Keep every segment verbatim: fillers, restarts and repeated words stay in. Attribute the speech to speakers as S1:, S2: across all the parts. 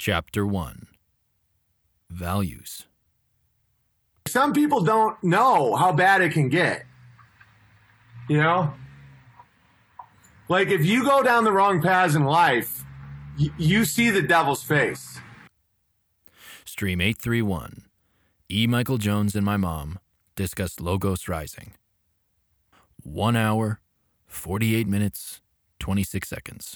S1: Chapter one. Values.
S2: Some people don't know how bad it can get. You know? Like, if you go down the wrong paths in life, y- you see the devil's face.
S1: Stream eight three one. E. Michael Jones and my mom discuss Logos Rising. One hour, forty-eight minutes, twenty-six seconds.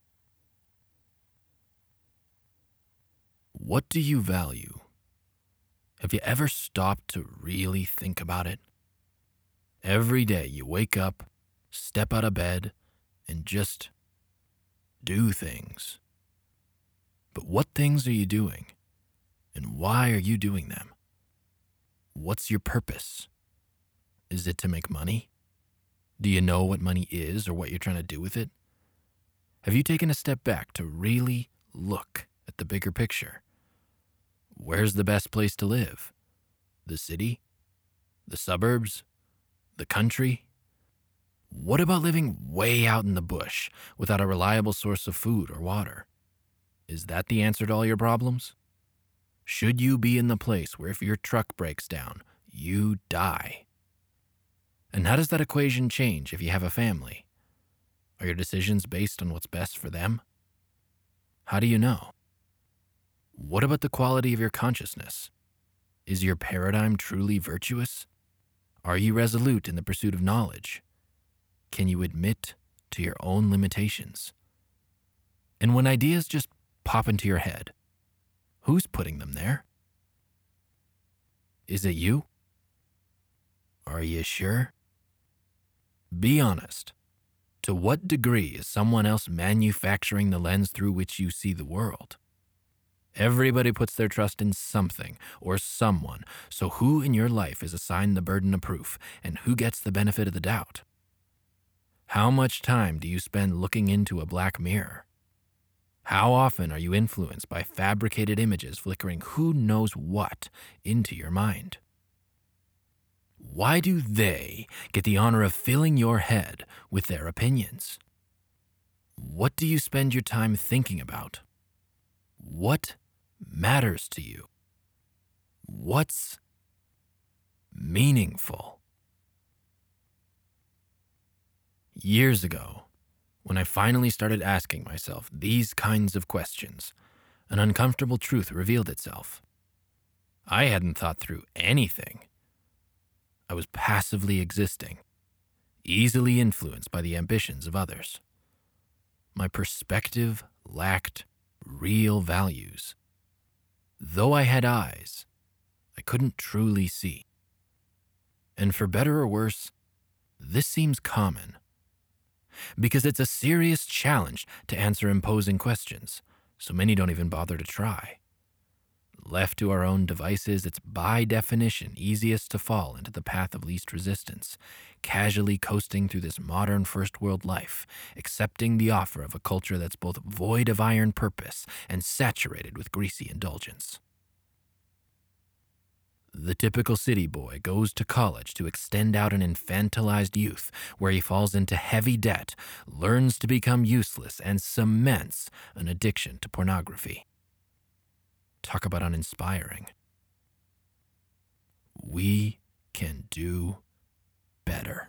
S1: What do you value? Have you ever stopped to really think about it? Every day you wake up, step out of bed, and just do things. But what things are you doing? And why are you doing them? What's your purpose? Is it to make money? Do you know what money is or what you're trying to do with it? Have you taken a step back to really look at the bigger picture? Where's the best place to live? The city? The suburbs? The country? What about living way out in the bush without a reliable source of food or water? Is that the answer to all your problems? Should you be in the place where if your truck breaks down, you die? And how does that equation change if you have a family? Are your decisions based on what's best for them? How do you know? What about the quality of your consciousness? Is your paradigm truly virtuous? Are you resolute in the pursuit of knowledge? Can you admit to your own limitations? And when ideas just pop into your head, who's putting them there? Is it you? Are you sure? Be honest. To what degree is someone else manufacturing the lens through which you see the world? Everybody puts their trust in something or someone, so who in your life is assigned the burden of proof, and who gets the benefit of the doubt? How much time do you spend looking into a black mirror? How often are you influenced by fabricated images flickering who knows what into your mind? Why do they get the honor of filling your head with their opinions? What do you spend your time thinking about? What matters to you? What's meaningful? Years ago, when I finally started asking myself these kinds of questions, an uncomfortable truth revealed itself. I hadn't thought through anything. I was passively existing, easily influenced by the ambitions of others. My perspective lacked real values. Though I had eyes, I couldn't truly see. And for better or worse, this seems common, because it's a serious challenge to answer imposing questions, so many don't even bother to try. Left to our own devices, it's by definition easiest to fall into the path of least resistance, casually coasting through this modern first world life, accepting the offer of a culture that's both void of iron purpose and saturated with greasy indulgence. The typical city boy goes to college to extend out an infantilized youth, where he falls into heavy debt, learns to become useless, and cements an addiction to pornography. Talk about uninspiring. We can do better.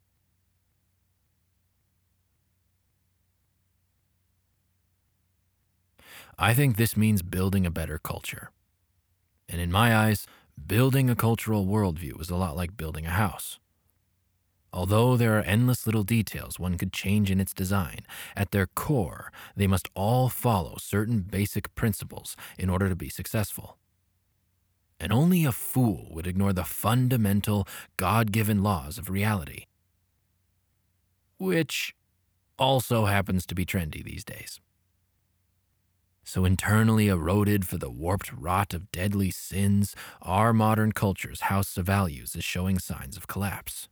S1: I think this means building a better culture. And in my eyes, building a cultural worldview is a lot like building a house. Although there are endless little details one could change in its design, at their core, they must all follow certain basic principles in order to be successful. And only a fool would ignore the fundamental, God-given laws of reality, which also happens to be trendy these days. So internally eroded for the warped rot of deadly sins, our modern culture's house of values is showing signs of collapse.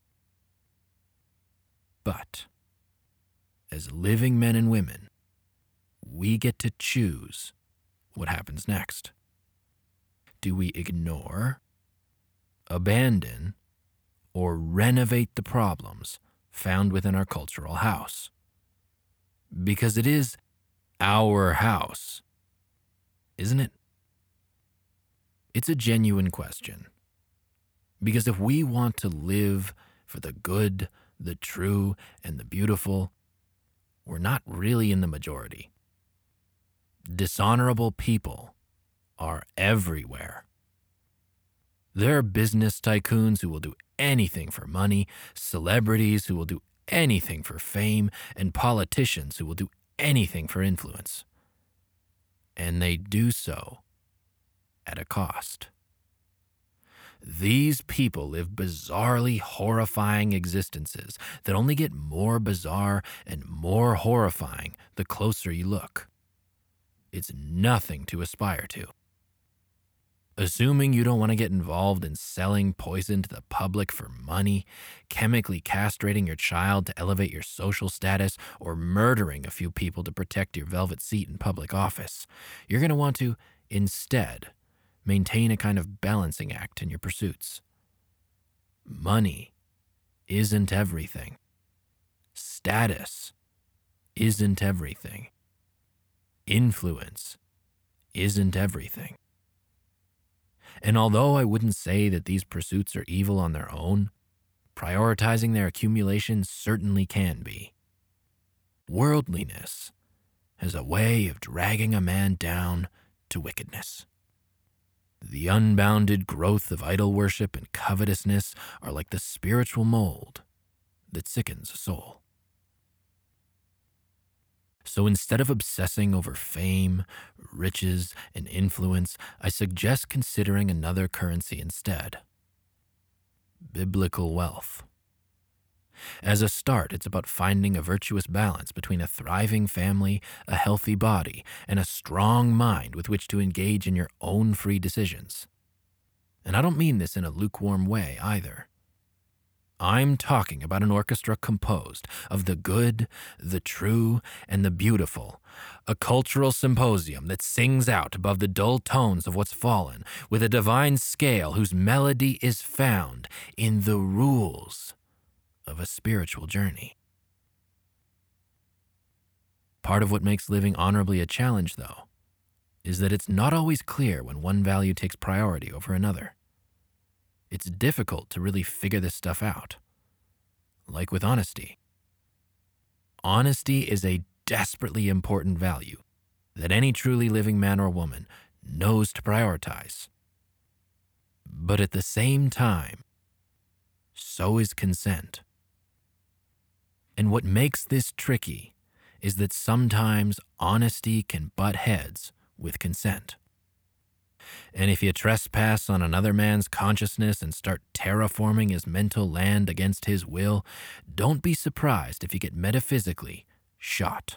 S1: But, as living men and women, we get to choose what happens next. Do we ignore, abandon, or renovate the problems found within our cultural house? Because it is our house, isn't it? It's a genuine question. Because if we want to live for the good, the true, and the beautiful, we're not really in the majority. Dishonorable people are everywhere. There are business tycoons who will do anything for money, celebrities who will do anything for fame, and politicians who will do anything for influence. And they do so at a cost. These people live bizarrely horrifying existences that only get more bizarre and more horrifying the closer you look. It's nothing to aspire to. Assuming you don't want to get involved in selling poison to the public for money, chemically castrating your child to elevate your social status, or murdering a few people to protect your velvet seat in public office, you're going to want to, instead, maintain a kind of balancing act in your pursuits. Money isn't everything. Status isn't everything. Influence isn't everything. And although I wouldn't say that these pursuits are evil on their own, prioritizing their accumulation certainly can be. Worldliness has a way of dragging a man down to wickedness. The unbounded growth of idol worship and covetousness are like the spiritual mold that sickens a soul. So instead of obsessing over fame, riches, and influence, I suggest considering another currency instead: biblical wealth. As a start, it's about finding a virtuous balance between a thriving family, a healthy body, and a strong mind with which to engage in your own free decisions. And I don't mean this in a lukewarm way either. I'm talking about an orchestra composed of the good, the true, and the beautiful, a cultural symposium that sings out above the dull tones of what's fallen, with a divine scale whose melody is found in the rules of a spiritual journey. Part of what makes living honorably a challenge, though, is that it's not always clear when one value takes priority over another. It's difficult to really figure this stuff out. Like with honesty. Honesty is a desperately important value that any truly living man or woman knows to prioritize. But at the same time, so is consent. And what makes this tricky is that sometimes honesty can butt heads with consent. And if you trespass on another man's consciousness and start terraforming his mental land against his will, don't be surprised if you get metaphysically shot.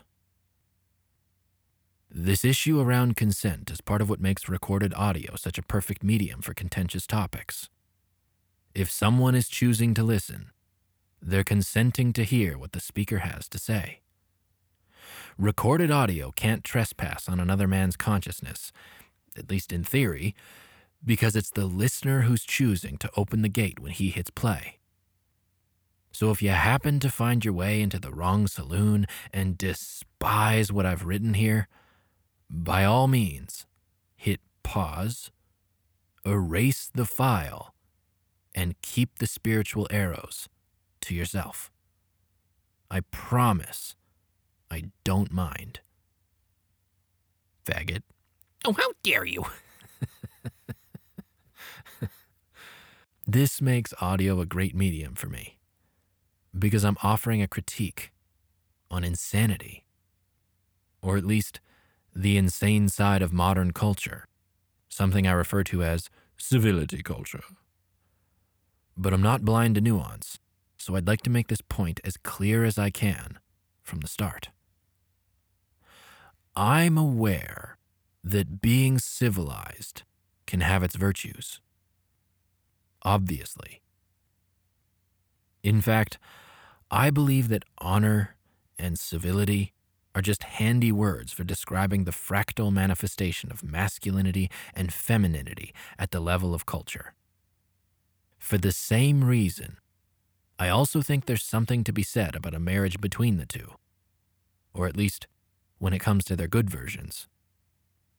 S1: This issue around consent is part of what makes recorded audio such a perfect medium for contentious topics. If someone is choosing to listen, they're consenting to hear what the speaker has to say. Recorded audio can't trespass on another man's consciousness, at least in theory, because it's the listener who's choosing to open the gate when he hits play. So if you happen to find your way into the wrong saloon and despise what I've written here, by all means, hit pause, erase the file, and keep the spiritual arrows to yourself. I promise I don't mind. Faggot. Oh, how dare you! This makes audio a great medium for me, because I'm offering a critique on insanity, or at least the insane side of modern culture, something I refer to as civility culture. But I'm not blind to nuance, so I'd like to make this point as clear as I can from the start. I'm aware that being civilized can have its virtues. Obviously. In fact, I believe that honor and civility are just handy words for describing the fractal manifestation of masculinity and femininity at the level of culture. For the same reason, I also think there's something to be said about a marriage between the two, or at least when it comes to their good versions.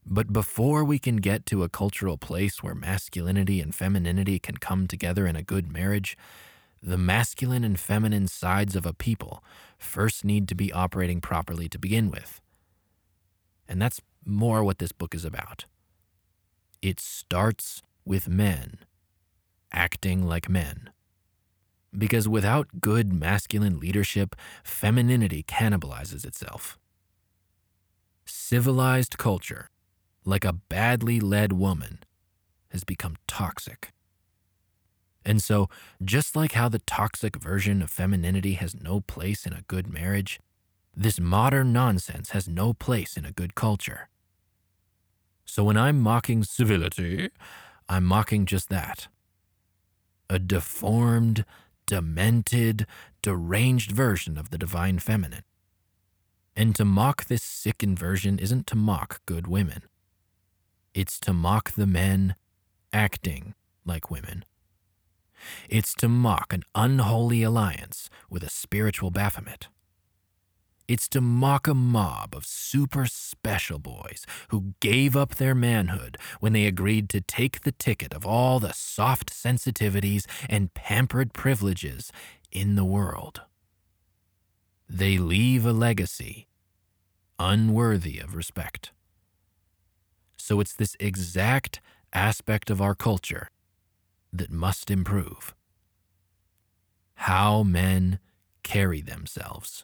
S1: But before we can get to a cultural place where masculinity and femininity can come together in a good marriage, the masculine and feminine sides of a people first need to be operating properly to begin with. And that's more what this book is about. It starts with men acting like men. Because without good masculine leadership, femininity cannibalizes itself. Civilized culture, like a badly led woman, has become toxic. And so, just like how the toxic version of femininity has no place in a good marriage, this modern nonsense has no place in a good culture. So when I'm mocking civility, I'm mocking just that. A deformed, demented, deranged version of the divine feminine. And to mock this sick inversion isn't to mock good women. It's to mock the men acting like women. It's to mock an unholy alliance with a spiritual Baphomet. It's to mock a mob of super special boys who gave up their manhood when they agreed to take the ticket of all the soft sensitivities and pampered privileges in the world. They leave a legacy unworthy of respect. So it's this exact aspect of our culture that must improve. How men carry themselves.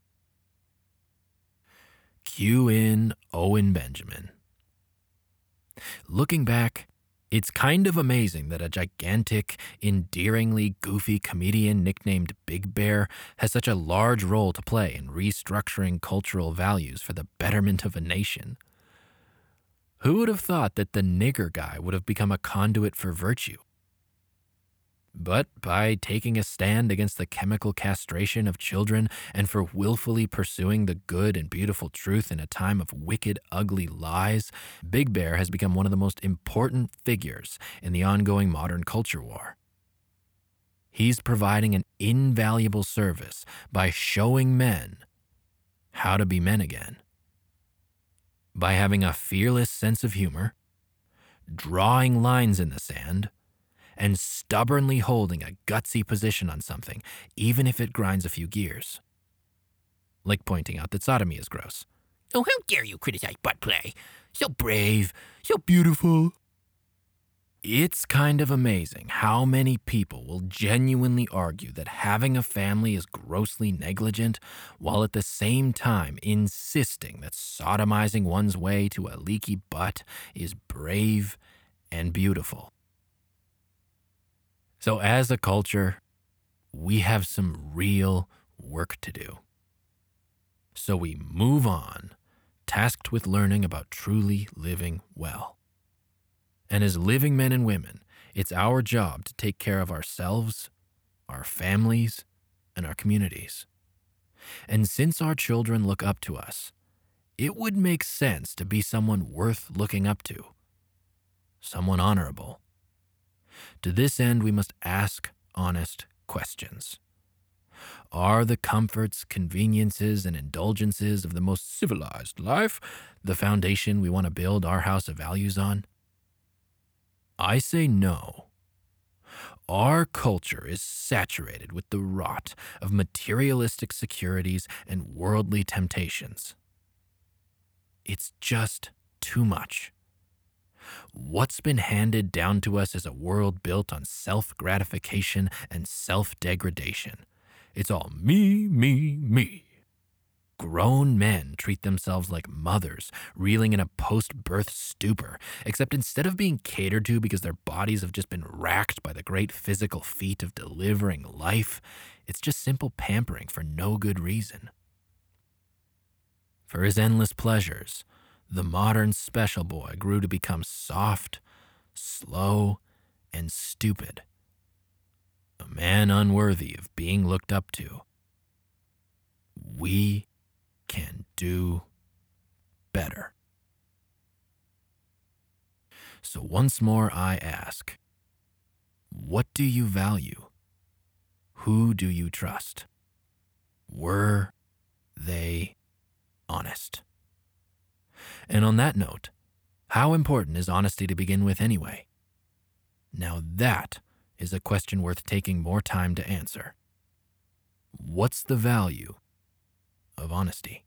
S1: Cue in Owen Benjamin. Looking back, it's kind of amazing that a gigantic, endearingly goofy comedian nicknamed Big Bear has such a large role to play in restructuring cultural values for the betterment of a nation. Who would have thought that the nigger guy would have become a conduit for virtue? But by taking a stand against the chemical castration of children and for willfully pursuing the good and beautiful truth in a time of wicked, ugly lies, Big Bear has become one of the most important figures in the ongoing modern culture war. He's providing an invaluable service by showing men how to be men again. By having a fearless sense of humor, drawing lines in the sand, and stubbornly holding a gutsy position on something, even if it grinds a few gears. Like pointing out that sodomy is gross. Oh, how dare you criticize butt play? So brave, so beautiful. It's kind of amazing how many people will genuinely argue that having a family is grossly negligent, while at the same time insisting that sodomizing one's way to a leaky butt is brave and beautiful. So as a culture, we have some real work to do. So we move on, tasked with learning about truly living well. And as living men and women, it's our job to take care of ourselves, our families, and our communities. And since our children look up to us, it would make sense to be someone worth looking up to, someone honorable. To this end, we must ask honest questions. Are the comforts, conveniences, and indulgences of the most civilized life the foundation we want to build our house of values on? I say no. Our culture is saturated with the rot of materialistic securities and worldly temptations. It's just too much. What's been handed down to us is a world built on self-gratification and self-degradation. It's all me, me, me. Grown men treat themselves like mothers, reeling in a post-birth stupor, except instead of being catered to because their bodies have just been racked by the great physical feat of delivering life, it's just simple pampering for no good reason. For his endless pleasures, the modern special boy grew to become soft, slow, and stupid. A man unworthy of being looked up to. We can do better. So once more I ask, what do you value? Who do you trust? Were they honest? And on that note, How important is honesty to begin with anyway? Now that is a question worth taking more time to answer. What's the value of honesty?